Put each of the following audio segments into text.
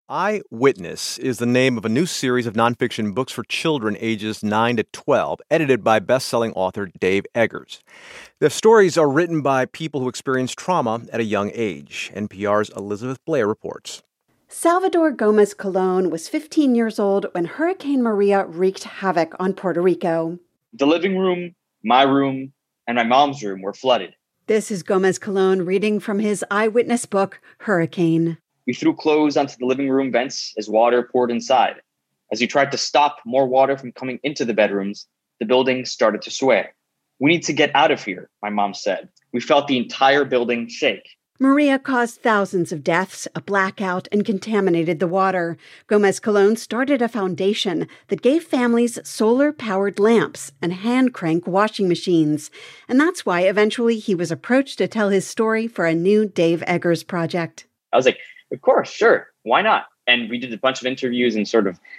Eyewitness is the name of a new series of nonfiction books for children ages 9 to 12, edited by best-selling author Dave Eggers. The stories are written by people who experienced trauma at a young age. NPR's Elizabeth Blair reports. Salvador Gomez Colon was 15 years old when Hurricane Maria wreaked havoc on Puerto Rico. The living room, my room, and my mom's room were flooded. This is Gomez Colon reading from his eyewitness book, Hurricane. We threw clothes onto the living room vents as water poured inside. As we tried to stop more water from coming into the bedrooms, the building started to sway. "We need to get out of here," my mom said. We felt the entire building shake. Maria caused thousands of deaths, a blackout, and contaminated the water. Gomez Colon started a foundation that gave families solar-powered lamps and hand-crank washing machines. And that's why eventually he was approached to tell his story for a new Dave Eggers project. I was like, of course, sure, why not? And we did a bunch of interviews and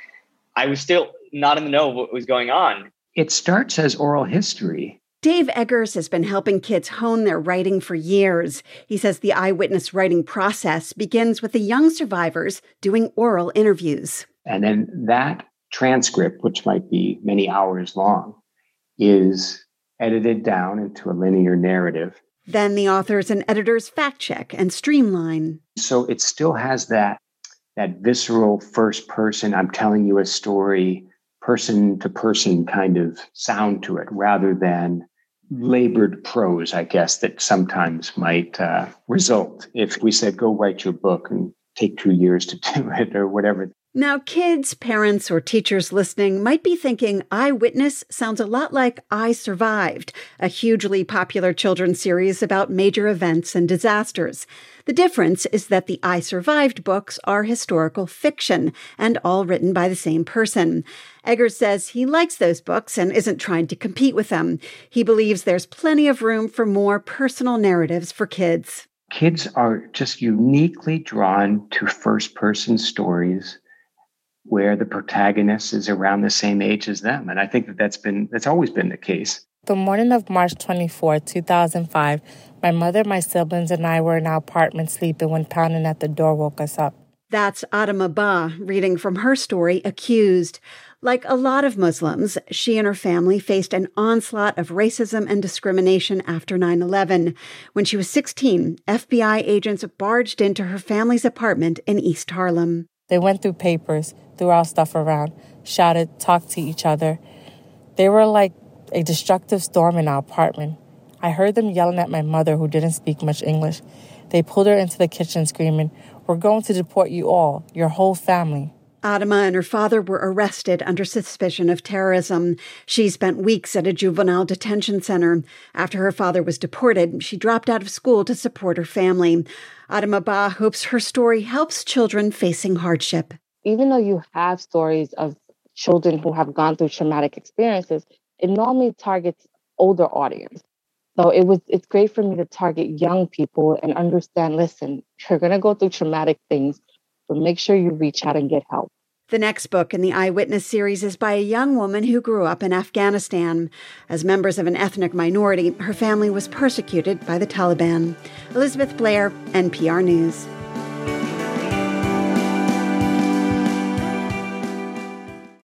I was still not in the know of what was going on. It starts as oral history. Dave Eggers has been helping kids hone their writing for years. He says the eyewitness writing process begins with the young survivors doing oral interviews. And then that transcript, which might be many hours long, is edited down into a linear narrative. Then the authors and editors fact-check and streamline. So it still has that visceral first person, I'm telling you a story, person-to-person kind of sound to it, rather than labored prose, I guess, that sometimes might result if we said, go write your book and take 2 years to do it or whatever. Now, kids, parents, or teachers listening might be thinking Eyewitness sounds a lot like I Survived, a hugely popular children's series about major events and disasters. The difference is that the I Survived books are historical fiction and all written by the same person. Eggers says he likes those books and isn't trying to compete with them. He believes there's plenty of room for more personal narratives for kids. Kids are just uniquely drawn to first-person stories where the protagonist is around the same age as them. And I think that's always been the case. The morning of March 24, 2005, my mother, my siblings, and I were in our apartment sleeping when pounding at the door woke us up. That's Adama Ba reading from her story, Accused. Like a lot of Muslims, she and her family faced an onslaught of racism and discrimination after 9/11. When she was 16, FBI agents barged into her family's apartment in East Harlem. They went through papers, threw our stuff around, shouted, talked to each other. They were like a destructive storm in our apartment. I heard them yelling at my mother, who didn't speak much English. They pulled her into the kitchen screaming, "We're going to deport you all, your whole family." Adama and her father were arrested under suspicion of terrorism. She spent weeks at a juvenile detention center. After her father was deported, she dropped out of school to support her family. Adama Ba hopes her story helps children facing hardship. Even though you have stories of children who have gone through traumatic experiences, it normally targets older audience. So it's great for me to target young people and understand, listen, you're going to go through traumatic things, but make sure you reach out and get help. The next book in the Eyewitness series is by a young woman who grew up in Afghanistan. As members of an ethnic minority, her family was persecuted by the Taliban. Elizabeth Blair, NPR News.